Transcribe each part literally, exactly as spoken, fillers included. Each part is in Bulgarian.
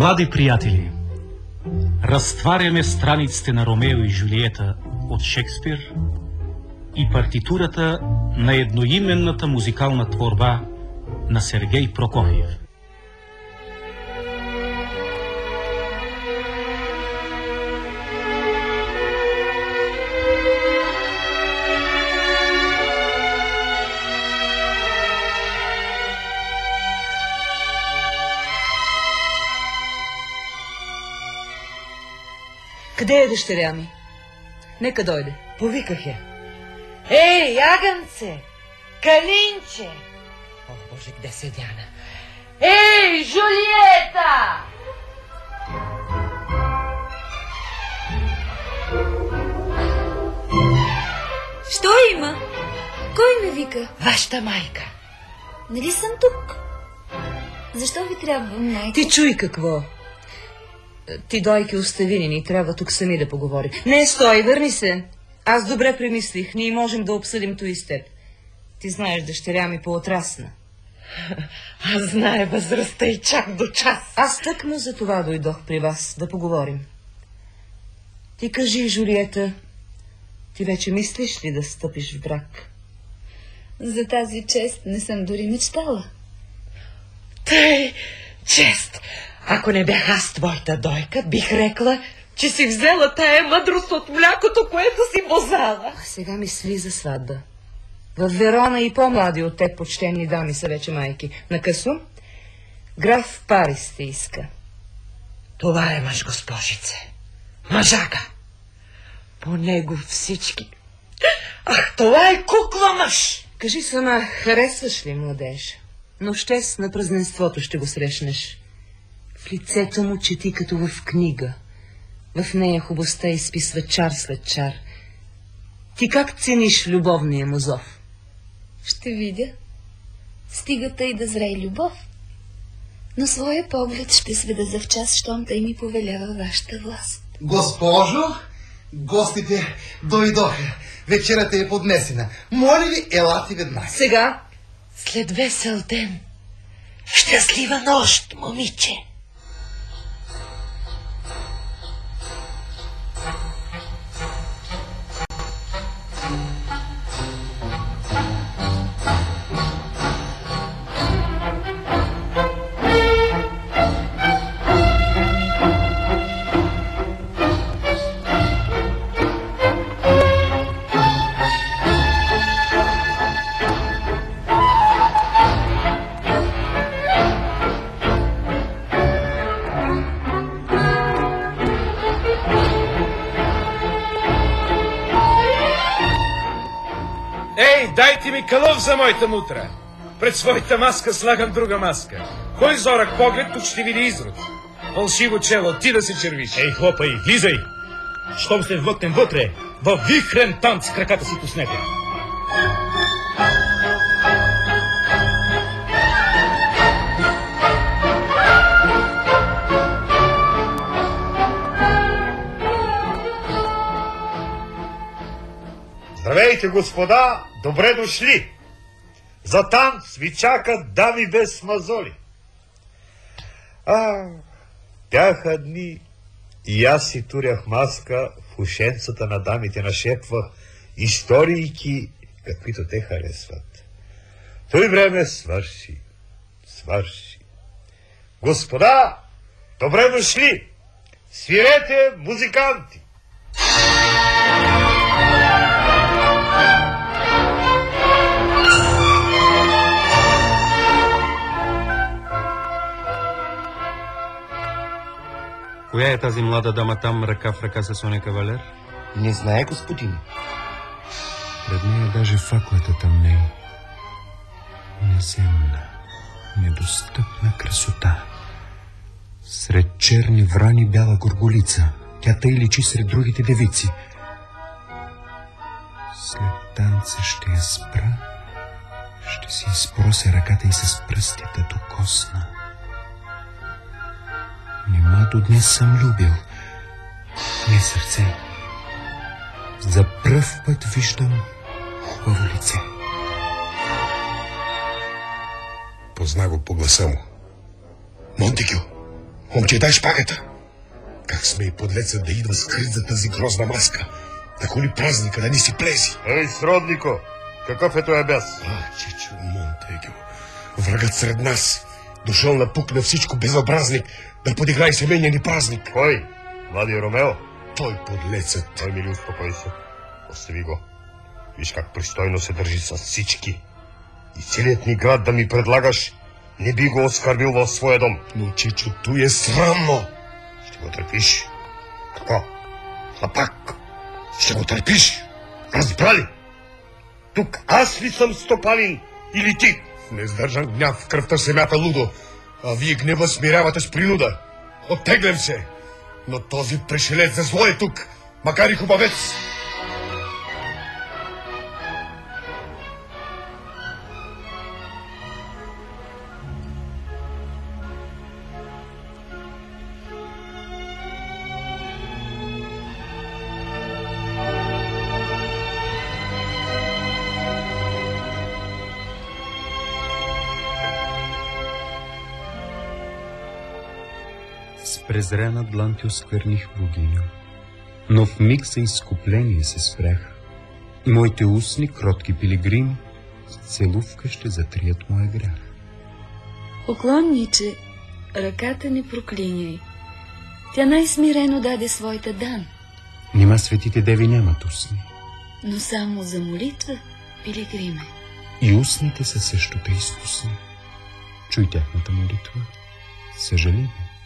Млади приятели, разтваряме страниците на Ромео и Жулиета от Шекспир и партитурата на едноименната музикална творба на Сергей Прокофиев. Къде е дъщеря ми? Нека дойде. Повиках я. Ей, ягънце! Калинче! О, Боже, къде се Диана? Ей, Жулиета! Що има? Кой ме вика? Вашата майка. Нали съм тук? Защо ви трябва, майка? Ти чуй какво. Ти, дойки, остави ни, ни трябва тук сами да поговорим. Не, стой, върни се. Аз добре премислих, ние можем да обсъдим той с теб. Ти знаеш, дъщеря ми по-отрасна. Аз знае възрастта и чак до час. Аз тъкмо за това дойдох при вас, да поговорим. Ти кажи, Жулиета, ти вече мислиш ли да стъпиш в брак? За тази чест не съм дори мечтала. Тъй, чест! Ако не бях аз твоята дойка, бих рекла, че си взела тая мъдрост от млякото, което си бозала. А сега ми слиза сватба. В Верона и по-млади от теб почтени дами са вече майки. Накъсо, граф Парис те иска. Това е мъж, госпожице. Мъжака. По него всички. Ах, това е кукла мъж. Кажи сама, харесваш ли младеж? Нощес на празненството ще го срещнеш. В лицето му чети като в книга. В нея хубостта изписва чар след чар. Ти как цениш любовния му зов? Ще видя. Стигата и да зрее любов. Но своя поглед ще сведа за в час, щом тъй ми повелява вашата власт. Госпожо, гостите дойдоха. Вечерята е поднесена. Моля ви, елате веднага. Сега? След весел ден. Щастлива нощ, момиче. Дайте ми калъв за моята мутра. Пред своята маска слагам друга маска. Кой зорък поглед, тук ще види изрод. Фалшиво чело, ти да се червиш. Ей, хлопай, влизай! Щом се вмъкнем вътре, във вихрен танц краката си пуснете. Здравейте, господа! Добре дошли! За танц ви чакат дами без мазоли. А, бяха дни и аз си турях маска в ушенцата на дамите, нашепвах историйки, каквито те харесват. Той време свърши, свърши. Господа, добре дошли! Свирете, музиканти! Коя е тази млада дама там, ръка в ръка с Соня Кавалер? Не знае, господин. Пред нея даже факлата тъмнее. Неземна, недостъпна красота. Сред черни врани бяла горголица. Тя тъй личи сред другите девици. След танца ще я спра, ще си изпрося ръката и с пръстите до косна. Нима до днес съм любил. Не, сърце. За пръв път виждам хубаво лице. Позна го по гласа му. Монтекю, Момче, дай шпагата. Как сме и подлецът да идва скрит за тази грозна маска? Да холи празника, да ни си плези. Ей, сроднико, какъв е този бяс? А, чичо, Монтегю, врагът сред нас. Дошъл напук на всичко безобразник, да подиграй семейния ни празник. Кой? Влади Ромео? Той подлецът. Той, мили, успокой се. Остави го. Виж как пристойно се държи с всички. И целият ни град да ми предлагаш, не би го оскърбил в своя дом. Но, чичо, той е срамно. Ще го търпиш. Какво? Хлапак. Ще го търпиш. Разбрали? Тук аз ли съм Стопалин или ти? Не сдържан гняв в кръвта се мята лудо, а вие гнева смирявате с принуда. Оттеглям се, но този пришелец за зло е тук, макар и хубавец. С презрена длан ти оскверних, богиньо, но в миг за изкупление се спрях. И моите устни, кротки пилигрими, с целувка ще затрият моя грях. Поклонниче, ръката не проклиняй. Тя най-смирено даде своята дан. Нима светите деви нямат устни. Но само за молитва, пилигриме. И устните са също те изкусни. Чуй тяхната молитва. Съжалиме.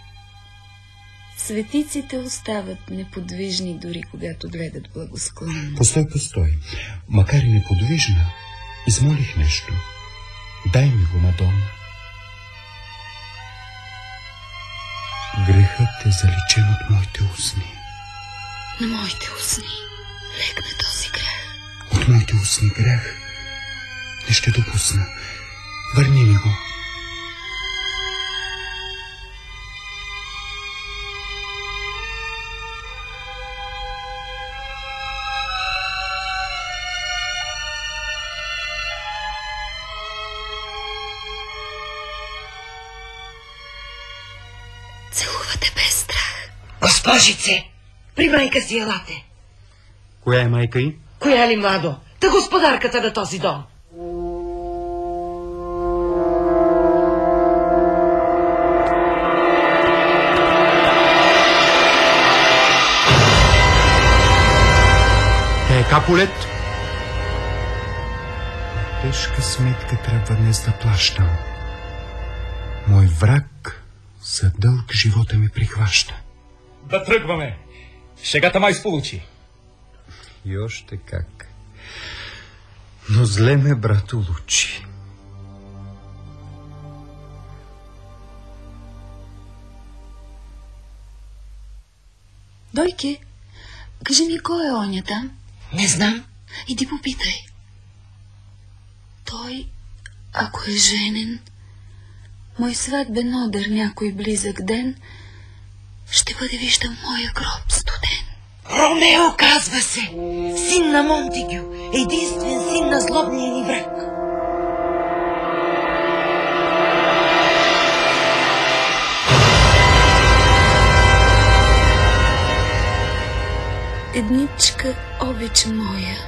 Светиците остават неподвижни, дори когато гледат благосклонно. Постой, постой. Макар и неподвижна, измолих нещо. Дай ми го, Мадона. Грехът е заличен от моите устни. На моите устни легна този грех. От моите устни грех не ще допусна. Върни ми го. Целувате без страх. Госпожице, при майка си елате. Коя е майка й? Коя ли, Мадо? Та господарката на този дом. Тя е Капулет. Тежка сметка трябва днес да плащам. Мой враг за дълг живота ми прихваща. Да тръгваме. Шегата май сполучи. И още как. Но зле ме, брато, лучи. Дойке, кажи ми, кой е оня там? Не знам. Иди попитай. Той, ако е женен, мой сватбен одър някой близък ден, ще бъде виждам моя гроб студен. Ромео, казва се, син на Монтегю, единствен син на злобния ни враг. Едничка обич моя,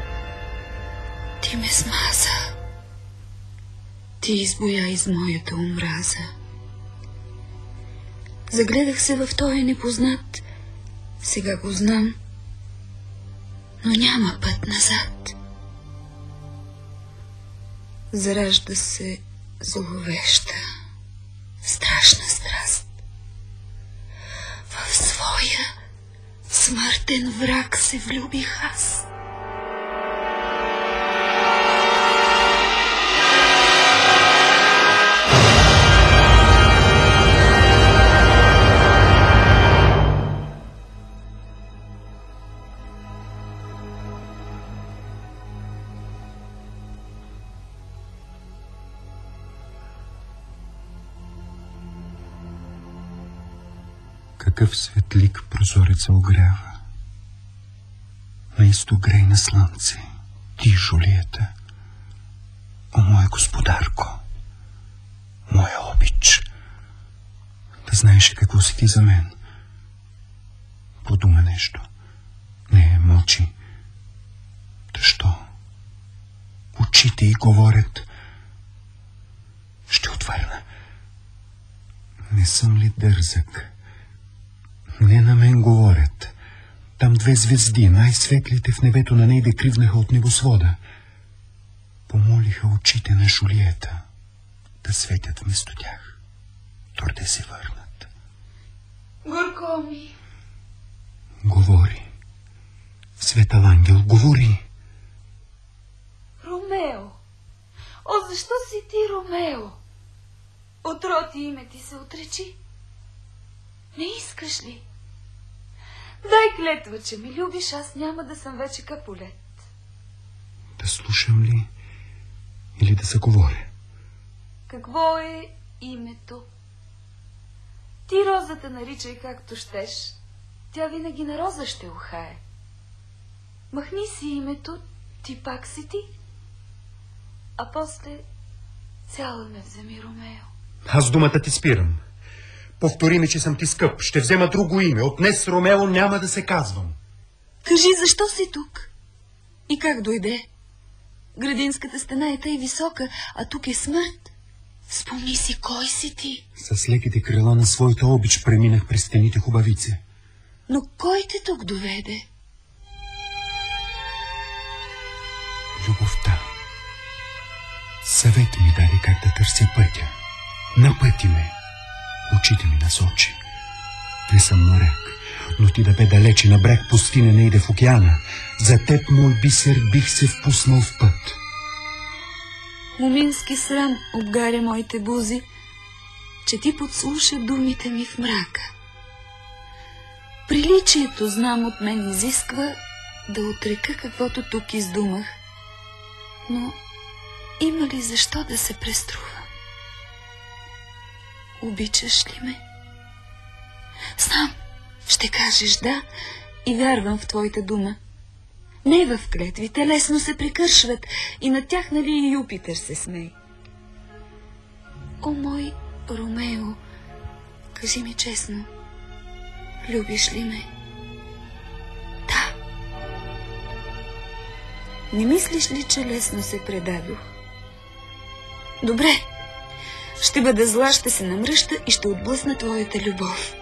ти ме смаза, ти избоя из моята омраза. Загледах се в този непознат, сега го знам, но няма път назад. Заражда се зловеща, страшна страст. В своя смъртен враг се влюбих аз. Какъв светлик прозореца огрява. На изток грейна слънце, ти, Жулиета, о, моя господарко, моя обич, да знаеше какво си ти за мен. Подума нещо. Не, мълчи. Защо? Очите й говорят. Ще отвърна. Не съм ли дързък? Не на мен говорят. Там две звезди, най-светлите в небето на нейде кривнаха от небосвода. Помолиха очите на Жулиета да светят вместо тях. Торде се върнат. Горко ми. Говори. Светъл ангел, говори. Ромео. О, защо си ти Ромео? От род и име ти се отречи. Не искаш ли? Дай клетва, че ми любиш, аз няма да съм вече Капулет. Да слушам ли или да заговоря? Какво е името? Ти розата наричай както щеш. Тя винаги на роза ще ухае. Махни си името, ти пак си ти. А после цяла ме вземи, Ромео. Аз думата ти спирам. Повтори ми, че съм ти скъп. Ще взема друго име. От днес Ромео няма да се казвам. Кажи, защо си тук? И как дойде? Градинската стена е тъй висока, а тук е смърт. Спомни си, кой си ти? С леките крила на своята обич преминах през стените хубавице. Но кой те тук доведе? Любовта. Съвет ми даде как да търся пътя. Напъти ме. Очите ми насочи. Не съм моряк, но ти да бе далече на бряг пустиня не иде в океана. За теб, мой бисер, бих се впуснал в път. Момински срам обгаря моите бузи, че ти подслуша думите ми в мрака. Приличието, знам, от мен изисква да отрека каквото тук издумах. Но има ли защо да се преструва? Обичаш ли ме? Знам, ще кажеш да и вярвам в твоята дума. Не в клетвите, лесно се прекършват и на тях, нали, и Юпитер се смей. О, мой Ромео, кажи ми честно, любиш ли ме? Да. Не мислиш ли, че лесно се предадох? Добре, ще бъда зла, ще се намръща и ще отблъсна твоята любов.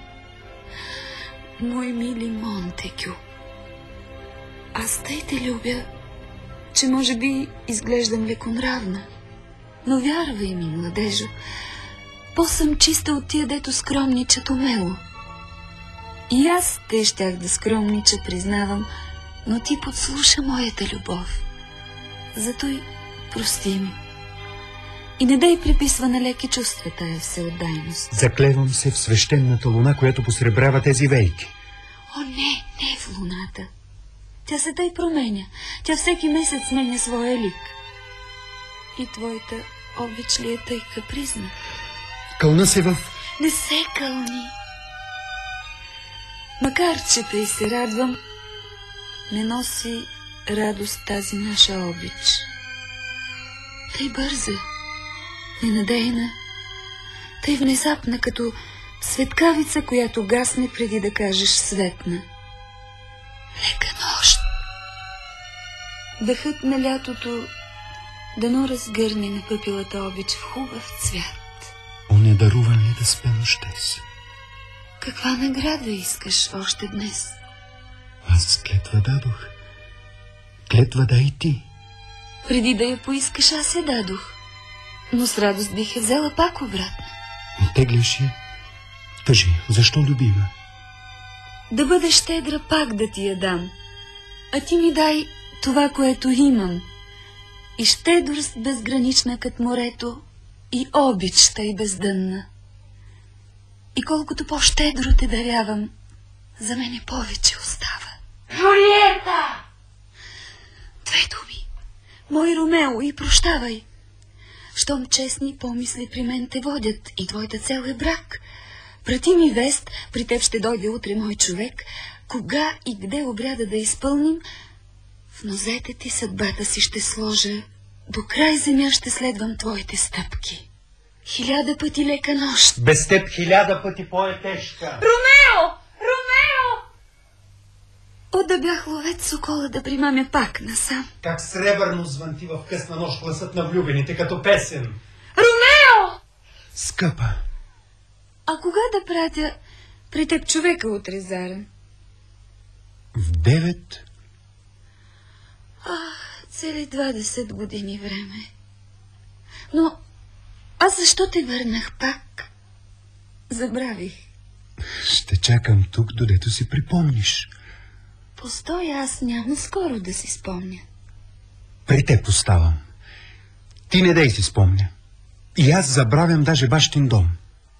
Мой мили Монтегю, аз тъй те любя, че може би изглеждам леконравна. Но вярвай ми, младежо, по-съм чиста от тия, дето скромничат умело. И аз те щях да скромнича, признавам, но ти подслуша моята любов. Зато и прости ми. И не дай приписва на леки чувства тая всеотдайност. Заклевам се в свещената луна, която посребрява тези вейки. О, не, не в луната. Тя се тъй променя. Тя всеки месец сменя своя лик. И твоята обич ли е тъй капризна? Кълна се в... Не се кълни. Макар че тъй се радвам, не носи радост тази наша обич. Тъй бърза, ненадейна, тъй внезапна, като светкавица, която гасне преди да кажеш светна. Лека нощ. Дъхът на лятото дано разгърне на пъпилата обич в хубав цвят. О, не дарува ли да спе нощес? Каква награда искаш още днес? Аз клетва дадох. Клетва да и ти. Преди да я поискаш, аз я дадох. Но с радост бих я взела пак обратно. Оттегляш я? Кажи, защо любима? Да бъдеш щедра пак да ти я дам. А ти ми дай това, което имам. И щедрост безгранична кът морето, и обич тъй бездънна. И колкото по-щедро те дарявам, за мене повече остава. Жулиета! Две думи. Мой Ромео, и прощавай. Щом честни помисли при мен те водят и твоята цел е брак. Прати ми вест, при теб ще дойде утре мой човек. Кога и къде обряда да изпълним, в нозете ти съдбата си ще сложа. До край земя ще следвам твоите стъпки. Хиляда пъти лека нощ. Без теб хиляда пъти по-е-тежка. Ромео! Ромео! О, да бях ловец сокола да примамя пак насам. Как сребърно звънти в късна нощ гласът на влюбените, като песен. Ромео! Скъпа. А кога да пратя при теб човека утре заран? В девет? Ах, цели двадесет години време. Но аз защо те върнах пак? Забравих. Ще чакам тук, додето си припомниш. Постой, аз няма скоро да си спомня. При теб оставам. Ти не дей си спомня. И аз забравям даже бащин дом.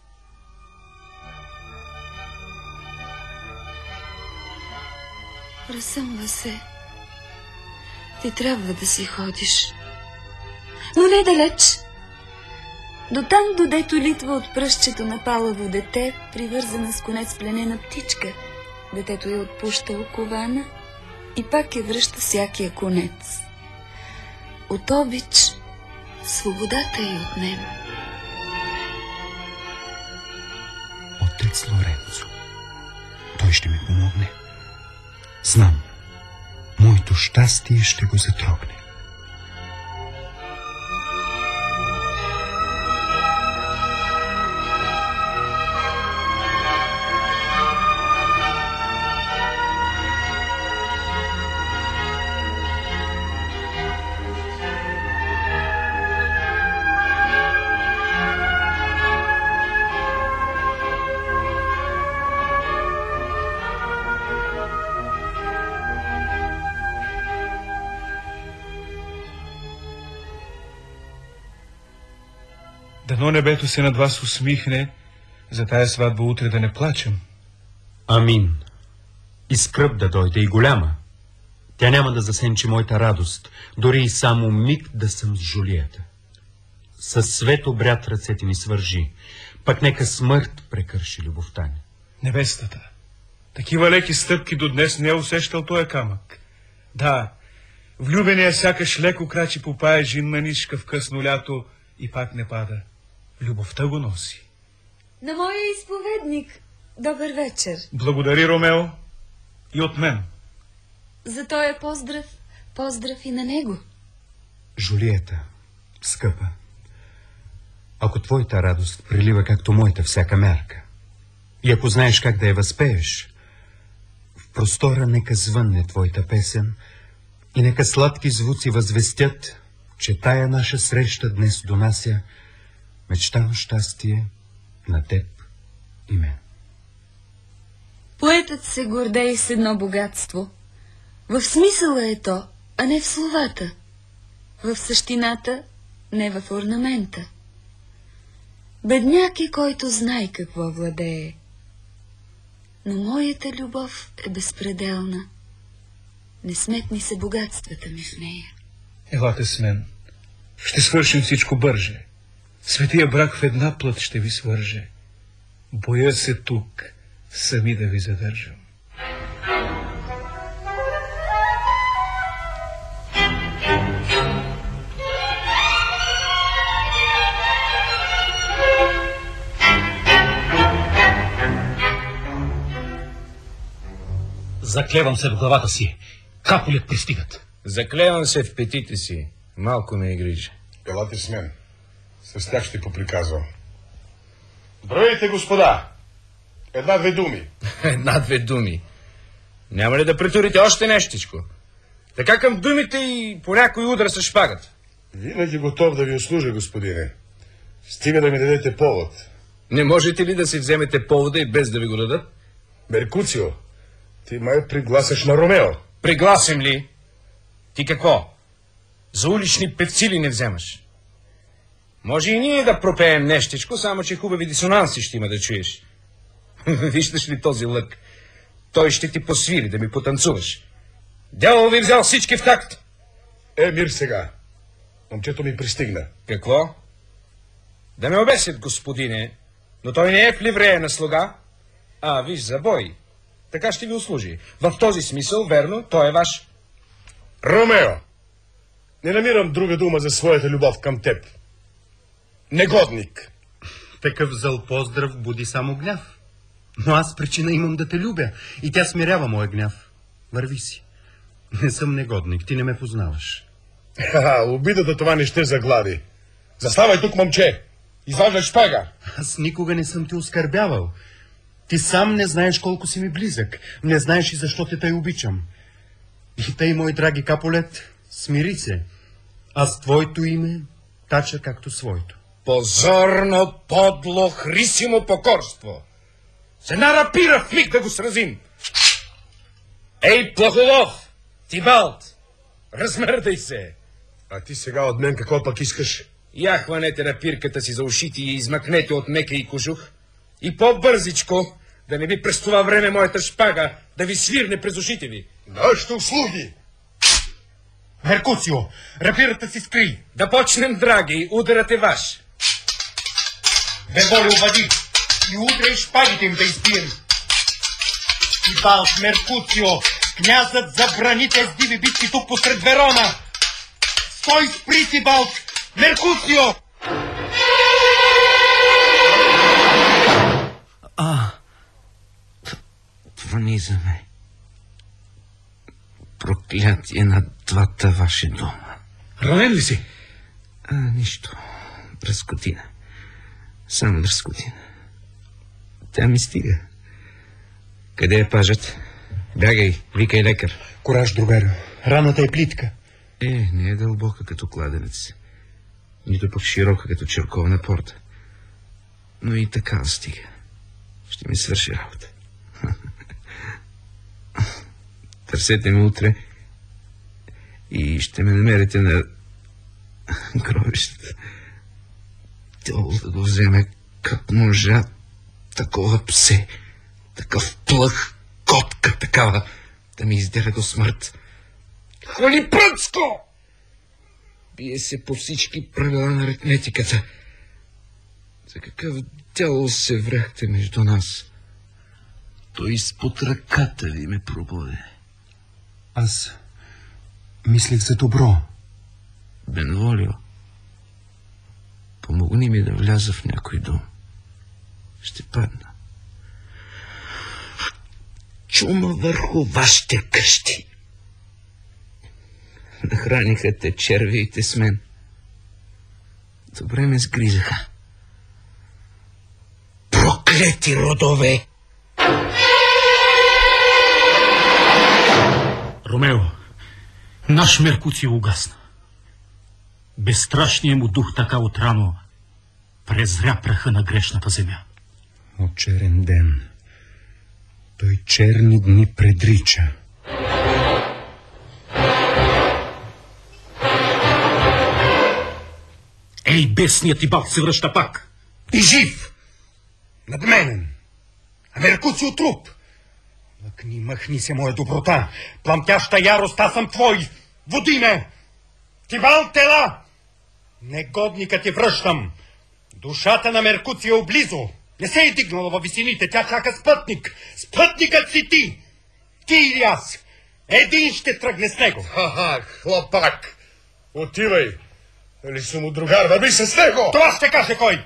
Разсъмва се. Ти трябва да си ходиш. Но не далеч. До там, додето литва от пръстчето на палаво дете, привързана с конец пленена птичка. Детето е отпуща окована и пак я връща всякия конец. От обич свободата й отнем. Отец Лоренцо. Той ще ми помогне. Знам. Моето щастие ще го затрогне. Дано небето се над вас усмихне, за тая сватба утре да не плачем. Амин. И скръб да дойде, и голяма. Тя няма да засенчи моята радост, дори и само миг да съм с Жулиета. Със свет обряд ръцете ни свържи, пък нека смърт прекърши любовта ни. Невестата. Такива леки стъпки до днес не е усещал този камък. Да, влюбения сякаш леко крачи по пая жинна нишка в късно лято и пак не пада. Любовта го носи. На моя изповедник, добър вечер. Благодари, Ромео, и от мен. За този поздрав, поздрав и на него. Жулиета, скъпа, ако твоята радост прилива както моята всяка мярка, и ако знаеш как да я възпееш, в простора нека звънне твоята песен и нека сладки звуци възвестят, че тая наша среща днес донася мечтано щастие на теб и мен. Поетът се гордее с едно богатство. В смисъла е то, а не в словата. В същината, не в орнамента. Бедняк е, който знае какво владее. Но моята любов е безпределна. Не сметни се богатствата ми в нея. Елате с мен. Ще свършим всичко бърже. Светия брак в една плът ще ви свърже. Боя се тук сами да ви задържам. Заклевам се в главата си. Капулят пристигат. Заклевам се в петите си. Малко ме е грижа. Елате с мен. С тях ще поприказвам. Здравейте, господа! Една-две думи. Една-две думи. Няма ли да претурите още нещичко? Така към думите и по някой удар с шпагата. Винаги готов да ви услужа, господине. Стига да ми дадете повод. Не можете ли да си вземете повода и без да ви го дадат? Меркуцио, ти май пригласаш на Ромео. Пригласим ли? Ти какво? За улични певци ли не вземаш? Може и ние да пропеем нещичко, само че хубави дисонанси ще има да чуеш. Виждаш ли този лък? Той ще ти посвири да ми потанцуваш. Дявол ви взял всички в такт. Е, мир сега. Момчето ми пристигна. Какво? Да ме обесят, господине, но той не е в ливрея на слуга. А, виж, за бой. Така ще ви услужи. В този смисъл, верно, той е ваш. Ромео, не намирам друга дума за своята любов към теб. Негодник, Такъв зъл поздрав буди само гняв. Но аз причина имам да те любя и тя смирява моя гняв. Върви си. Не съм негодник, ти не ме познаваш. Ха, обидата това не ще заглави. Заставай тук, момче. Изваждай шпага. Аз никога не съм те оскърбявал. Ти сам не знаеш колко си ми близък. Не знаеш и защо те тъй обичам. И тъй, мой драги Капулет, смири се. Аз твоето име тача както своето. Позорно, подло, хрисимо покорство. С една рапира в миг да го сразим. Ей, Плахолов, Тибалт, размърдай се. А ти сега от мен какво пък искаш? Я хванете рапирката си за ушите и измъкнете от мека и кожух. И по-бързичко, да не би през това време моята шпага да ви свирне през ушите ви. Нашите услуги! Меркуцио, рапирата си скри. Да почнем, драги, ударът е ваш. Беволи обади и удряй шпагите им да избием. Тибалт, Меркуцио, князът забрани тези диви битки тук посред Верона. Стой, спри, Тибалт! Меркуцио! А, това не е за ме. Проклятие на двата ваши дома. Ранен ли си? А, нищо. Разкотина. Само разкотина. Тя ми стига. Къде е пажът? Бягай, викай лекар. Кораж, другарю. Раната е плитка. Е, не е дълбока като кладенец. Нито пък широка като черковна порта. Но и така стига. Ще ми свърши работа. Търсете ме утре и ще ме намерите на гробищата. Тяло да го вземе как можа, такова псе, такъв плъх, котка такава, да ми издера до смърт. Хвали пръцко! Бие се по всички правила на аритметиката. За какъв дявол се вряхте между нас? Той изпод ръката ви ме пробуде. Аз мислех за добро. Бенволио, помогни ми да вляза в някой дом. Ще падна. Чума върху вашите къщи. Нахраниха те червиите с мен. Добре ме сгризаха. Проклети родове! Ромео, наш Меркуцио угасна. Безстрашният му дух така отрано презря праха на грешната земя. О, черен ден! Той черни дни предрича. Ей, бесният Тибалт се връща пак. И жив! Надменен! А Меркуцио труп! Мъкни, мъхни се, моя доброта! Пламтяща ярост, аз съм твой! Води ме! Тибалт, тела! Негодника ти връщам! Душата на Меркуцио близо! Не се е дигнала във висините, тя чака спътник! Спътникът си ти! Ти или аз! Един ще тръгне с него! Ха-ха, хлопак! Отивай! Нали съм му другар, върви се с него! Това ще каже кой!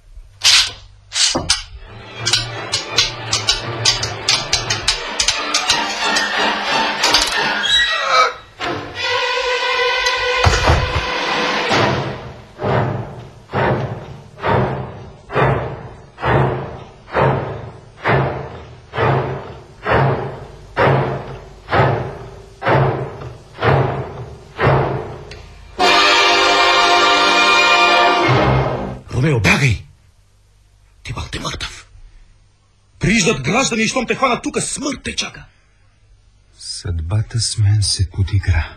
Ромео, бягай! Тибалт е мъртъв. Прииждат граждани и щом те хванат тука, смърт те чака. Съдбата с мен се подигра.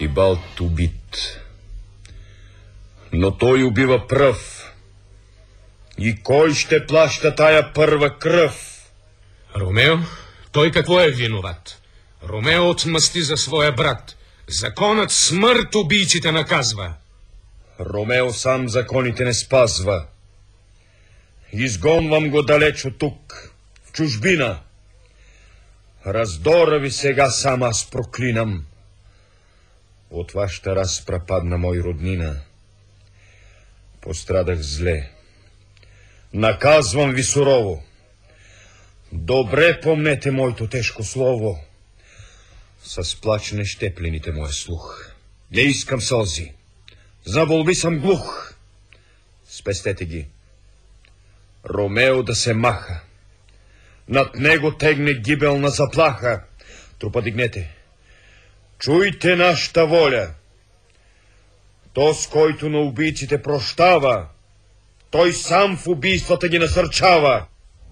Арчибалд убит. Но той убива пръв. И кой ще плаща тая първа кръв? Ромео? Той какво е виноват? Ромео отмъсти за своя брат. Законът смърт убийците наказва. Ромео сам законите не спазва. Изгонвам го далеч от тук, в чужбина. Раздора ви сега сам аз проклинам. От вашата разпра падна мой роднина. Пострадах зле. Наказвам ви сурово. Добре помнете моето тежко слово. С плач не ще плените моя слух. Не искам сълзи. За молби съм глух. Спестете ги. Ромео да се маха. Над него тегне гибелна заплаха. Трупа дигнете. Чуйте нашата воля. То, с който на убийците прощава, той сам в убийствата ги насърчава.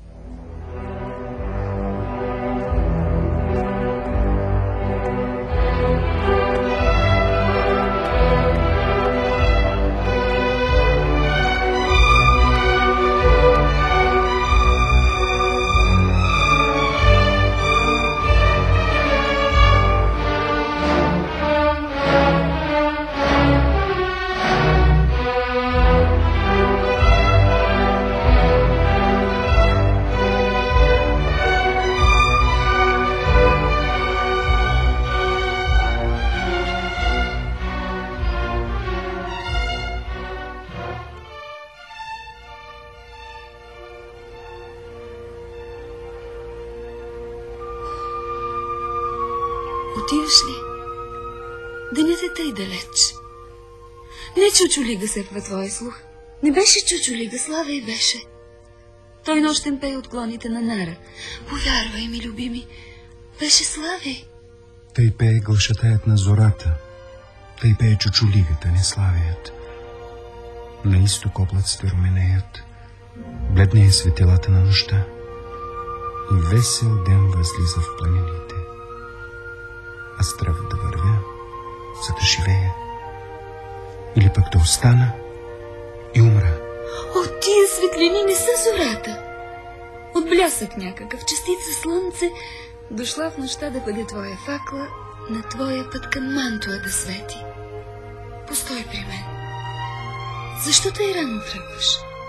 Отиваш ли? Денят е тъй далеч. Не чучулига сепва твоя слух. Не беше чучулига, слава и беше. Той нощен пее отклоните на нара. Повярвай ми, любими, беше Слави. Тъй пее гълшатаят на зората. Тъй пее чучулигата, не славият. На изток облаците руменеят. Бледнее светилата на нощта. И весел ден възлиза в планините. Аз трябва да вървя, за да живея. Или пък да остана и умра. О, тия светлини не са зората. От блясък някакъв, частица слънце, дошла в нощта да бъде твоя факла, на твоя път към Мантуа да свети. Постой при мен. Защо тъй рано тръгваш?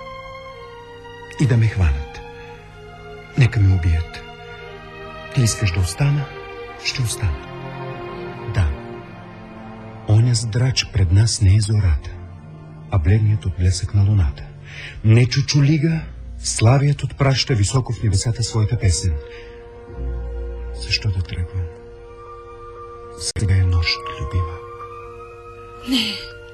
И да ме хванат. Нека ме убият. Ти искаш да остана? Ще остана. Да. Оня здрач пред нас не е зората, а бледният отблесък на луната. Не чучулига, славият отпраща високо в небесата своята песен. Защо да тръгвам? Сега е нощ, любима. Не.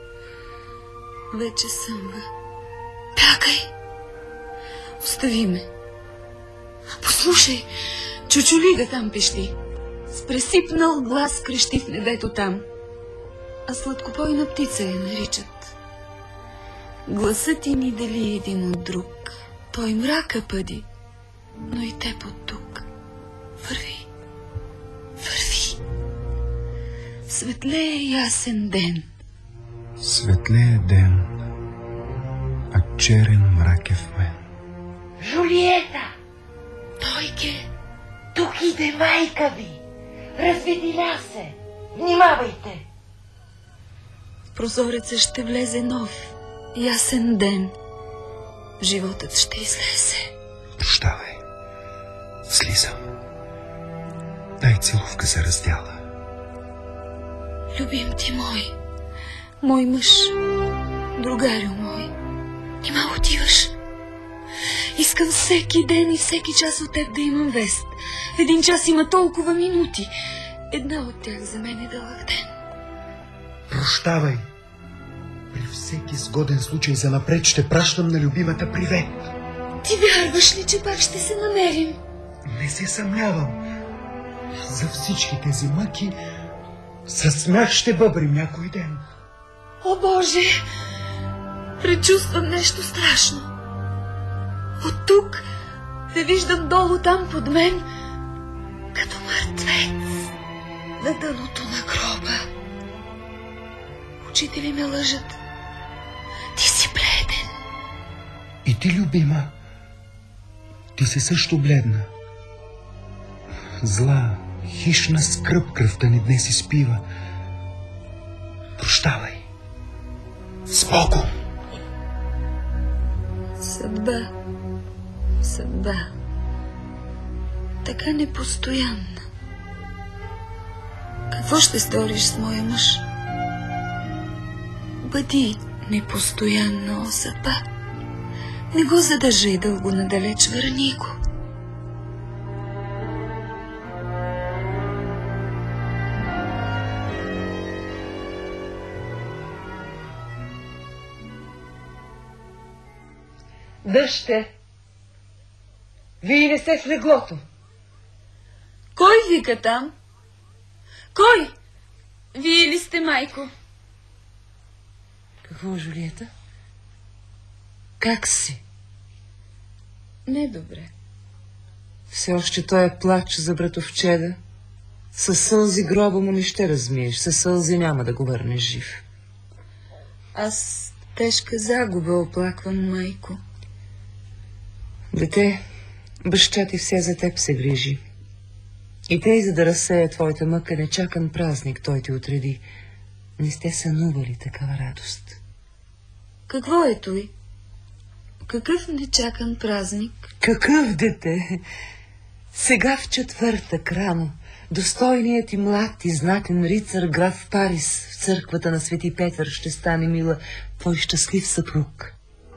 Вече съмва. Бягай. Остави ме. Послушай, чучулига там пещи. С пресипнал глас крещи в небето там. А сладкопойна птица я наричат. Гласът ти ни дели един от друг. Той мрака пъди, но и теб от тук. Върви, върви. Светле е ясен ден. Светле е ден, а черен мрак е в мен. Жулиета! Тойке! Тук иде майка ви! Разведиля се! Внимавайте! В прозореца ще влезе нов, ясен ден. Животът ще излезе. Прощавай. Слизам. Дай целувка за раздяла. Любим ти мой, мой мъж, другарю мой, нима отиваш? Искам всеки ден и всеки час от теб да имам вест. Един час има толкова минути. Една от тях за мен е дълъг ден. Прощавай. При всеки сгоден случай за напред ще пращам на любимата привет. Ти вярваш ли, че пак ще се намерим? Не се съмнявам. За всички тези мъки със смях ще бъбрим някой ден. О, Боже! Предчувствам нещо страшно. От тук те виждам долу там под мен, като мъртвец на дъното на гроба. очите ли ме лъжат? Ти си бледен. И ти, любима, ти си също бледна. Зла, хищна скръб кръвта ни днес изпива. Прощавай. С Богом! Съдба, съдба, така непостоянна. Какво ще сториш с моя мъж? Бъди непостоянна, о съдба. Не го задържай дълго надалеч, върни го. Дъще! Вие не сте в леглото. Кой вика там? Кой? Вие ли сте, майко? Какво, Жулиета? Как си? Не добре. Все още той е плач за братовчеда. Със сълзи гроба му не ще размиеш. Със сълзи няма да го върнеш жив. Аз тежка загуба оплаквам, майко. Дете, баща ти все за теб се грижи. И тъй, за да разсея твоята мъка, нечакан празник той ти отреди. Не сте сънували такава радост. Какво е той? Какъв нечакан празник? Какъв, дете? Сега в четвъртък рано достойният и млад и знатен рицар граф Парис в църквата на Свети Петър ще стане, мила, твой щастлив съпруг.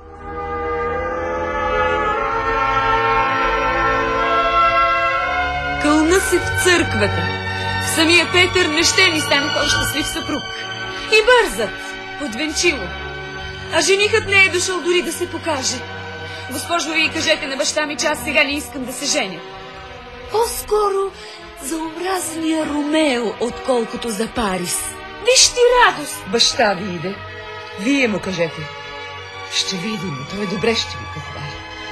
Кълна се в църквата. В самия Петър не ще ни стане той щастлив съпруг. И бързат, подвенчило. А женихът не е дошъл дори да се покаже. Госпожо, вие кажете на баща ми, че аз сега не искам да се женя. По-скоро за омразния Ромео, отколкото за Парис. Виж ти радост! Баща ви иде. Вие му кажете. Ще видим, той добре ще ви похвали.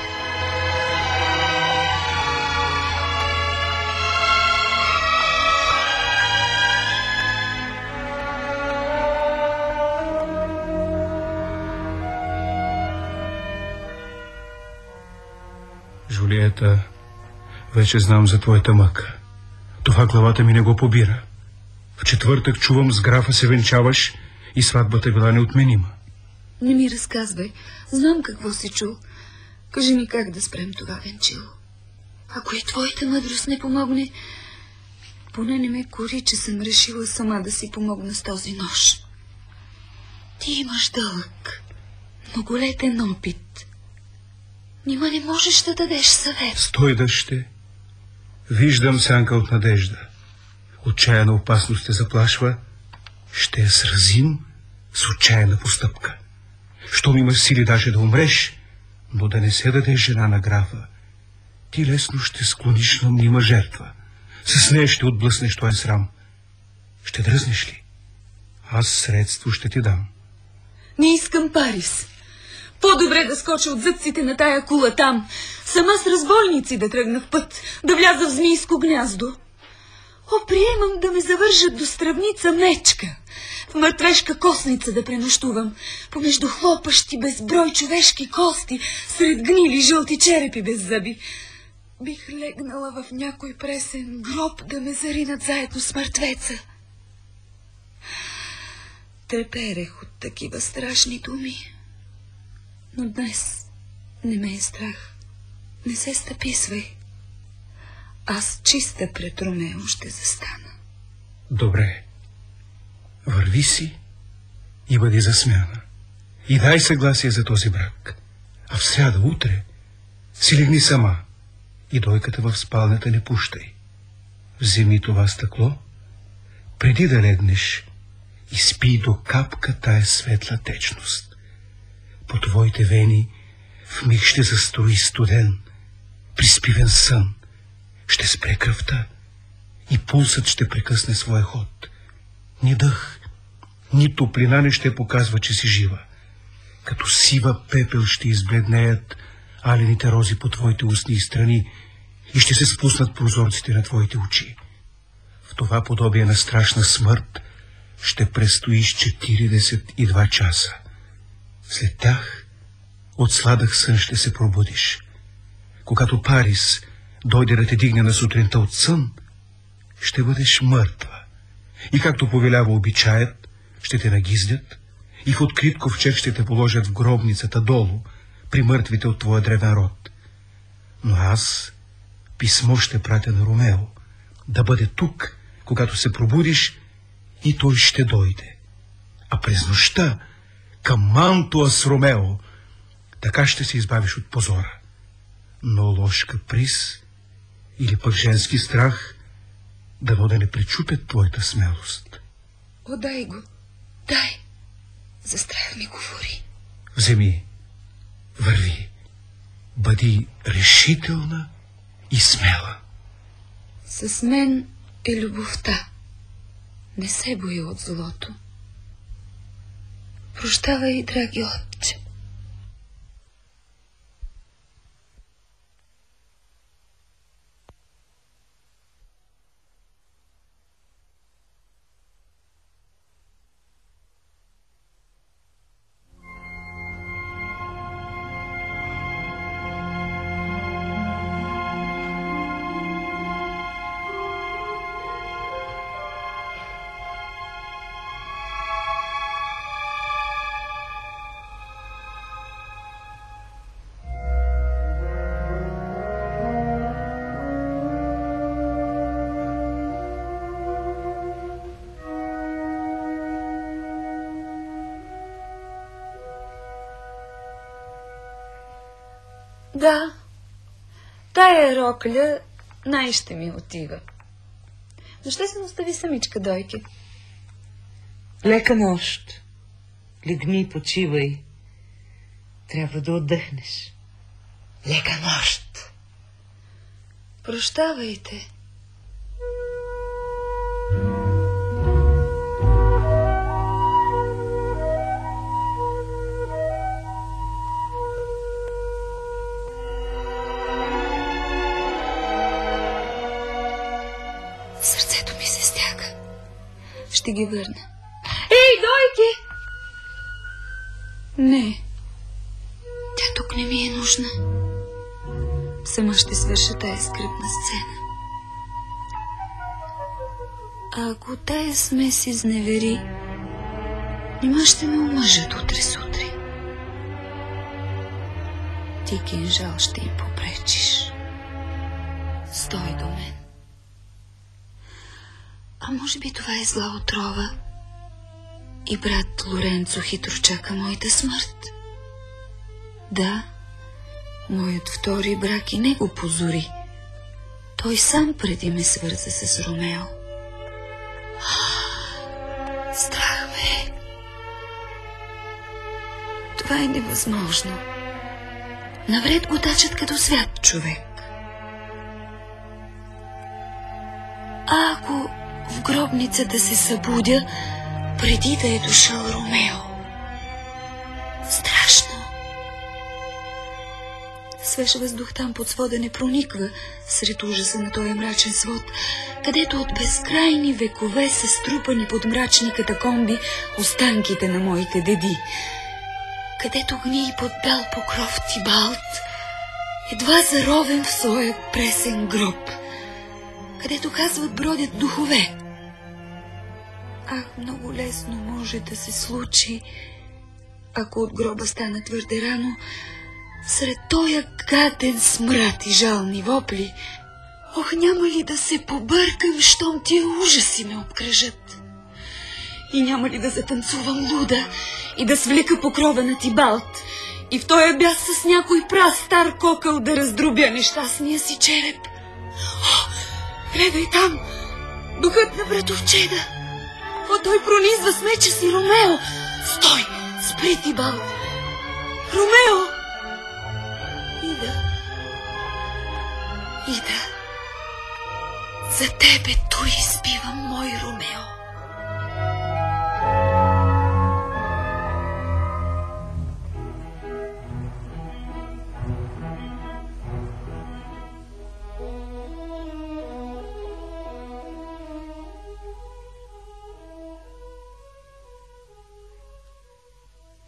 Жулиета, вече знам за твоята мъка. Това главата ми не го побира. В четвъртък чувам, с графа се венчаваш и сватбата била неотменима. Не ми разказвай. Знам какво си чул. Кажи ми как да спрем това венчило. Ако и твоята мъдрост не помогне, поне не ме кори, че съм решила сама да си помогна с този нож. Ти имаш дълъг, многолетен опит. Нима не можеш да дадеш съвет. Стой, дъще. Виждам сянка от надежда. Отчаяна опасност те заплашва. Ще я сразим с отчаяна постъпка. Щом имаш сили даже да умреш, но да не се дадеш жена на графа, ти лесно ще склониш на мнима жертва. С нея ще отблъснеш този срам. Ще дръзнеш ли? Аз средство ще ти дам. Не искам Парис. По-добре да скоча от зъбците на тая кула там, сама с разбойници да тръгна в път, да вляза в змийско гняздо. О, приемам да ме завържат до стравница мечка, в мъртвешка костница да пренощувам, помежду хлопащи безброй човешки кости, сред гнили жълти черепи без зъби. Бих легнала в някой пресен гроб да ме заринат заедно с мъртвеца. Треперех от такива страшни думи. Но днес не ме е страх. Не се стъписвай. Аз чиста пред Ромео ще застана. Добре. Върви си и бъди засмяна. И дай съгласие за този брак. А в сряда утре си легни сама и дойката в спалнята не пущай. Вземи това стъкло, преди да легнеш, и спи до капка тая светла течност. По твоите вени в миг ще застрои студен, приспивен сън. Ще спре кръвта и пулсът ще прекъсне своя ход. Ни дъх, ни топлина не ще показва, че си жива. Като сива пепел ще избледнеят алените рози по твоите устни и страни и ще се спуснат прозорците на твоите очи. В това подобие на страшна смърт ще престоиш четиридесет и два часа. След тях от сладък сън ще се пробудиш. Когато Парис дойде да те дигне на сутринта от сън, ще бъдеш мъртва. И както повелява обичаят, ще те нагиздят и в открит ковчег ще те положат в гробницата долу, при мъртвите от твоя древен род. Но аз писмо ще пратя на Ромео, да бъде тук, когато се пробудиш, и той ще дойде. А през нощта към Мантуа с Ромео, така ще се избавиш от позора. Но лош каприз или пък женски страх дано да не пречупят твоята смелост. О, дай го, дай. За страх ми говори. Вземи, върви, бъди решителна и смела. С мен е любовта. Не се боя от злото. Прощавай, драги отче. Да, тая рокля най-ще ми отива. Но ще се остави самичка, Дойке. Лека нощ. Легни и почивай. Трябва да отдъхнеш. Лека нощ. Прощавайте. Сърцето ми се стяга. Ще ги върна. Ей, Дойке! Не. Тя тук не ми е нужна. Сама ще свърша тая скръпна сцена. А ако тая смес изневери, нима ще ме омъжат утре сутрин. Ти, кинжал, ще й попречиш. Стой до мен. А може би това е зла отрова и брат Лоренцо хитро чака моята смърт? Да, моят втори брак и не го позори. Той сам преди ме свърза с Ромео. Страх ме. Това е невъзможно. Навред го тачат като свят човек. А ако в гробницата се събудя, преди да е дошъл Ромео? Страшно. Свеж въздух там под свода не прониква сред ужаса на този мрачен свод, където от безкрайни векове са струпани под мрачни катакомби останките на моите деди, където гни под бял покров Тибалт, едва заровен в своя пресен гроб, където казват бродят духове. Ах, много лесно може да се случи, ако от гроба стана твърде рано, сред тоя гаден смрад и жални вопли, ох, няма ли да се побъркам, щом тия ужаси ме обкръжат? И няма ли да затанцувам луда и да свлека покрова на Тибалт и в тоя бяс с някой прав стар кокъл да раздробя нещастния си череп? О, гледай там, духът на братовчеда! О, той пронизва с меча си Ромео! Стой! Спри, Тибалт! Ромео! Ида! Ида! За тебе той изпивам, мой Ромео!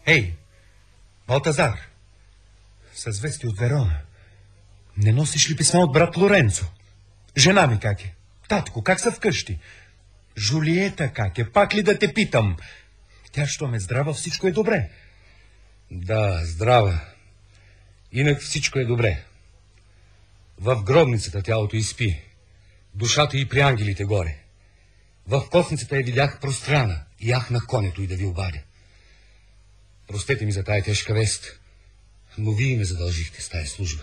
Ей, Балтазар, с вести от Верона. Не носиш ли писма от брат Лоренцо? Жена ми как е? Татко, как са вкъщи? Жулиета как е? Пак ли да те питам? Тя, що ме здрава, всичко е добре. Да, здрава. Инак всичко е добре. В гробницата тялото изпи. Душата и при ангелите горе. В косницата я видях пространа и яхнах конето и да ви обадя. Простете ми за тая тежка вест, но вие ме задължихте с тая служба.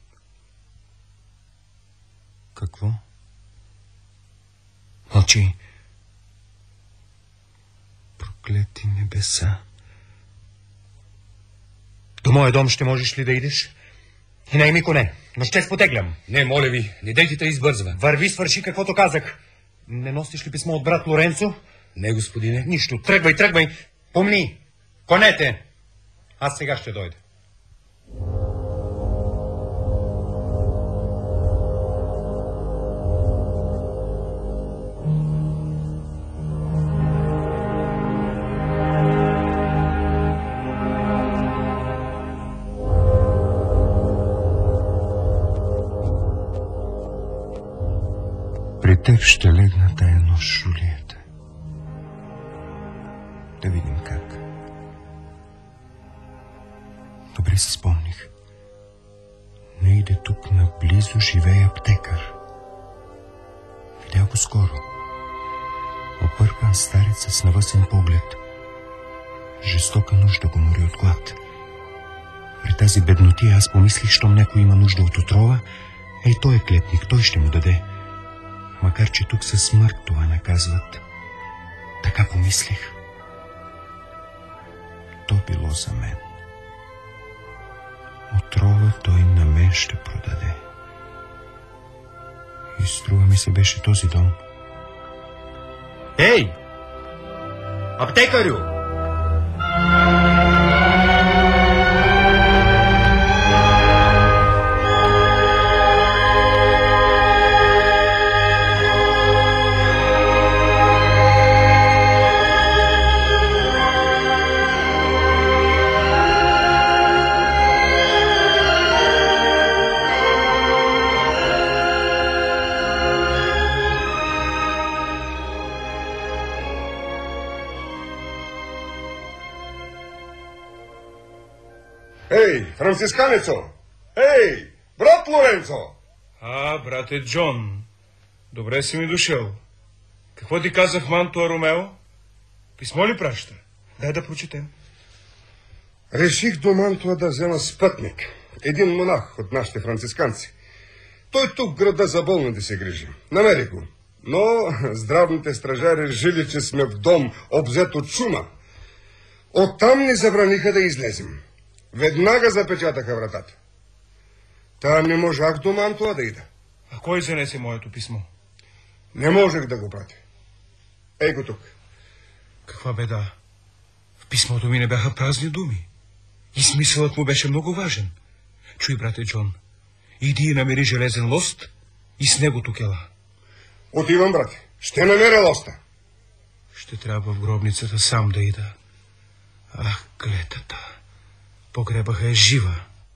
Какво? Мълчи. Проклети небеса. До моя дом ще можеш ли да идеш? И най ми коне, но ще спотеглям. Не, моля ви, не дейте да избързва. Върви, свърши каквото казах. Не носиш ли писмо от брат Лоренцо? Не, господине. Нищо, тръгвай, тръгвай. Помни, конете. Аз сега ще дойда. При теб ще легна тая нощ, Жулиета. Да видим как. Добре се спомних. Не иде тук наблизо живее аптекар. Видях го скоро. Опъркан старец с навъсен поглед. Жестока нужда го мори от глад. При тази беднотия аз помислих, щом някой има нужда от отрова, ей той е клетник, той ще му даде. Макар че тук със смърт това наказват. Така помислих. То било за мен. Отрова той на мен ще продаде. И струва ми се беше този дом. Ей! Аптекарю! Ей, францисканецо! Ей, брат Лоренцо! А, брате Джон, добре си ми дошъл. Какво ти казах Мантуа Ромео? Писмо ли праща? Дай да прочетем. Реших до Мантуа да взема спътник. Един монах от нашите францисканци. Той тук в града за болни да се грижи. Намери го. Но здравните стражари жили, че сме в дом, обзет от чума. Оттам ни забраниха да излезем. Веднага запечатаха вратата. Та не можах до Мантуа да ида. А кой занесе моето писмо? Не можех да го пратя. Ей го тук. Каква беда? В писмото ми не бяха празни думи. И смисълът му беше много важен. Чуй, брате Джон, иди и намери железен лост и с него тук ела. Отивам, брате. Ще намеря лоста. Ще трябва в гробницата сам да ида. Ах, клетата. Погребаха е жива.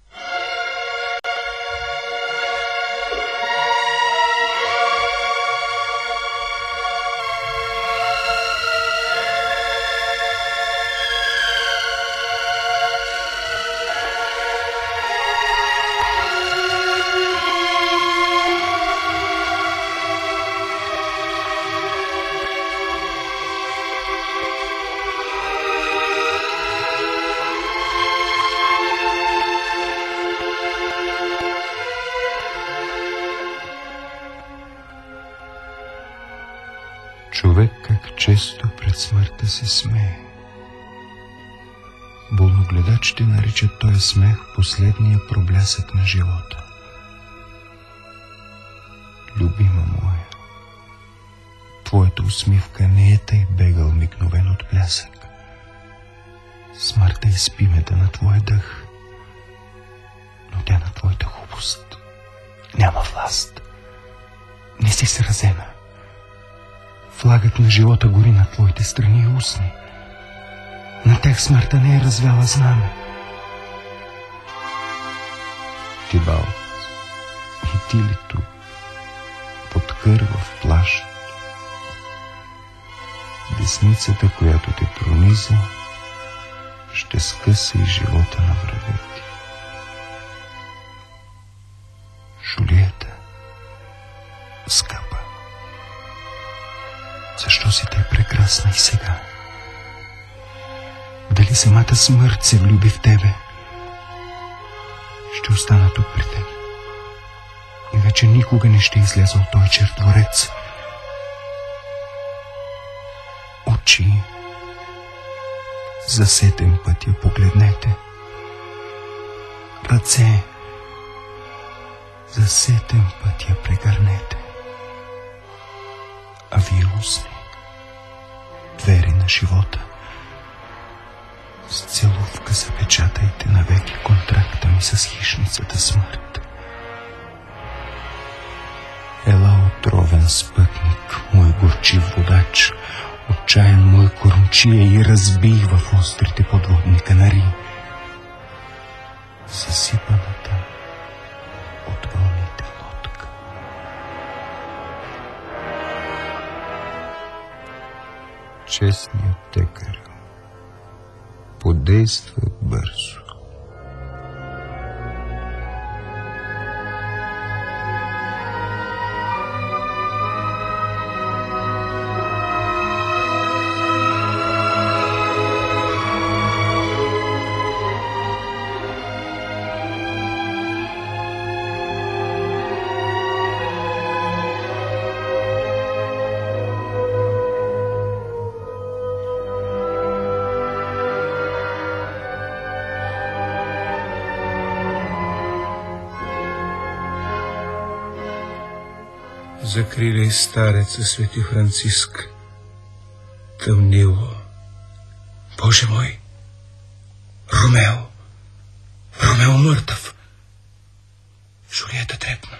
Човек как често пред смъртта се смее. Болногледачите наричат този смех последния проблясък на живота. Любима моя, твоята усмивка не е тъй бегал мигновен от плясък. Смъртта изпи меда на твоя дъх, но тя на твоята хубост няма власт. Не си сразена. Флагът на живота гори на твоите страни и устни. На тях смъртта не е развяла знаме. Тибалт, и ти ли тук, под кърва в плащ? Десницата, която те прониза, ще скъса и живота на врага ти. Жулиета, скъпа, защо си те прекрасна и сега? Дали самата смърт се влюби в тебе? Ще остана тук при теб и вече никога не ще изляза от този чертворец. Очи, за сетен път я погледнете. Ръце, за сетен път я прегърнете. А вие устни, двери на живота, с целувка запечатайте навеки контракта ми с хищницата смърт. Ела, отровен спътник, мой горчив водач, отчаян мой корончия, и разбий в острите подводни канари съсипаната от вълните лодка. Честният текар подейства бързо. Закриляй стареца, свети Франциск. Тъмнило. Боже мой! Ромео! Ромео мъртъв! Жулиета трепна.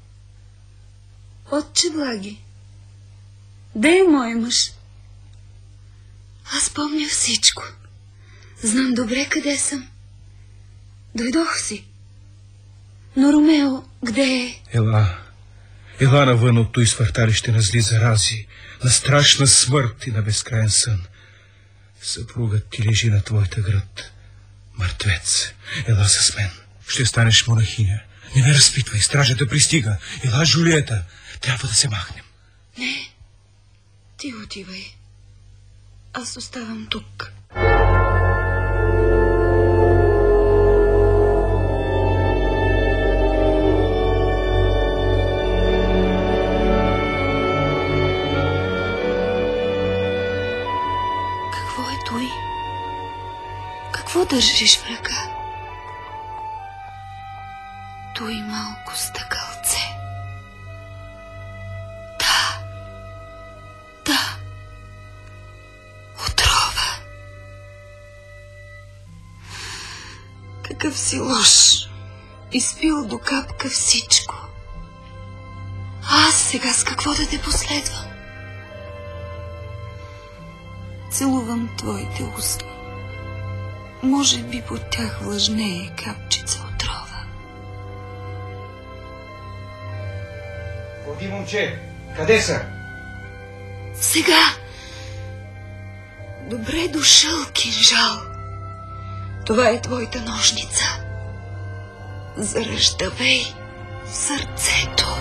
Отче благи, де е мой мъж? Аз помня всичко. Знам добре къде съм. Дойдох си. Но Ромео, къде е? Ела, ела навън от той свърталище на зли зарази, на страшна смърт и на безкрайен сън. Съпругът ти лежи на твоята град. Мъртвец, ела с мен. Ще станеш монахиня. Не ме разпитвай, стражата пристига. Ела, Жулиета, трябва да се махнем. Не, ти отивай. Аз оставам тук. Какво е той? Какво държиш в ръка? Той малко стъкълце. Да, да, отрова. Какъв си лош. Изпил до капка всичко. Аз сега с какво да те последвам? Целувам твоите устни. Може би под тях влъжнее капчица отрова. Ходи, момче, къде са? Сега! Добре дошъл, кинжал. Това е твоята ножница. Заръждавей сърцето.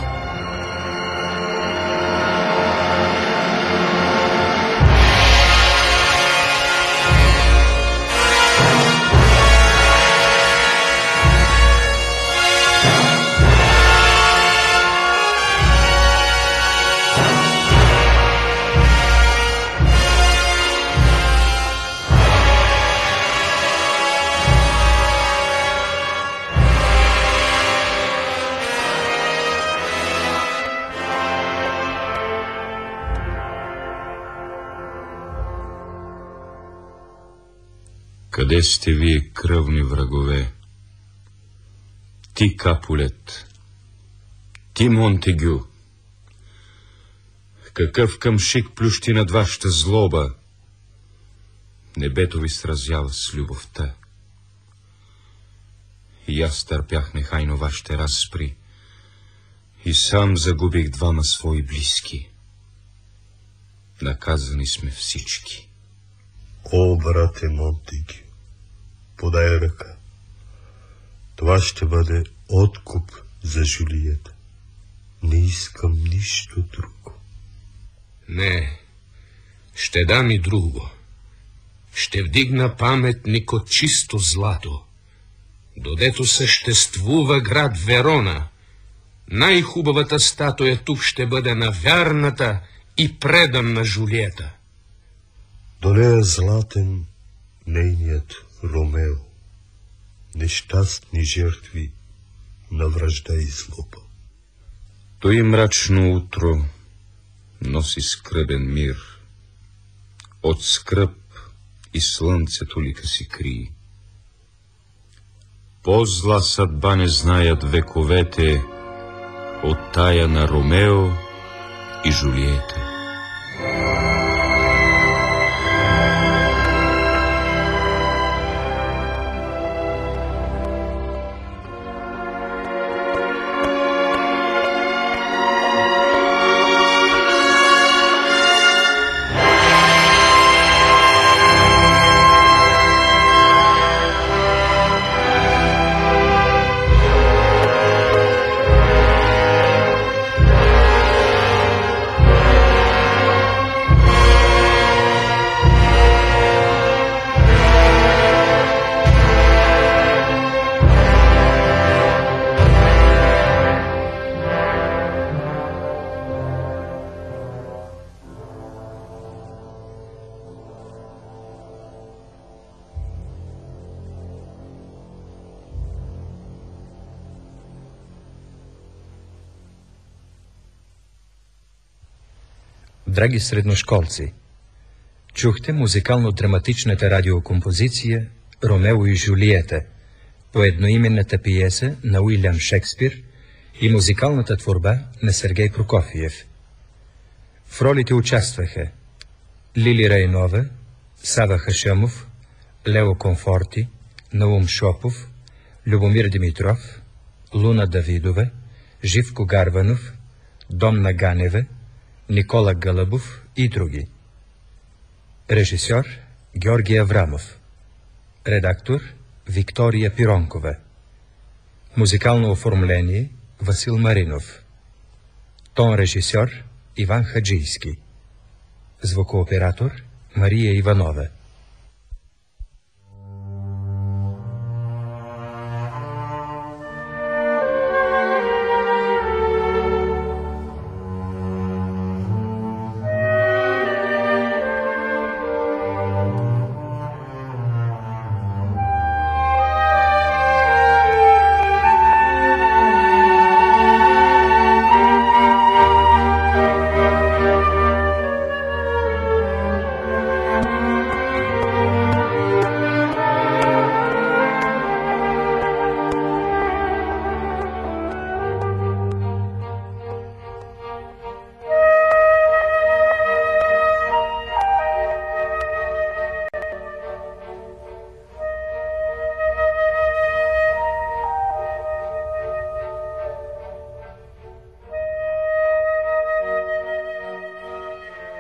Къде сте вие, кръвни врагове? Ти, Капулет, ти, Монтегю, какъв къмшик плющи над вашата злоба? Небето ви сразява с любовта. И аз търпях нехайно вашите разпри и сам загубих двама свои близки. Наказани сме всички. О, брате Монтегю, подай ръка. Това ще бъде откуп за Жулиета. Не искам нищо друго. Не, ще дам и друго. Ще вдигна паметник от чисто злато, додето съществува град Верона. Най-хубавата статуя тук ще бъде на вярната и преданна Жулиета. До нея златен нейният Ромео, нещастни жертви на вражда и злоба. Той мрачно утро носи скръбен мир. От скръб и слънцето лика си крие. По-зла съдба не знаят вековете от тая на Ромео и Жулиета. Драги средношколци, чухте музикално-драматичната радиокомпозиция «Ромео и Жулиета» по едноименната пиеса на Уилям Шекспир и музикалната творба на Сергей Прокофиев. В ролите участваха Лили Райнова, Сава Хашамов, Лео Комфорти, Наум Шопов, Любомир Димитров, Луна Давидова, Живко Гарванов, Домна Ганева, Никола Гълъбов и други. Режисьор Георги Аврамов. Редактор Виктория Пиронкова. Музикално оформление Васил Маринов. Тон режисьор Иван Хаджийски. Звукооператор Мария Иванова.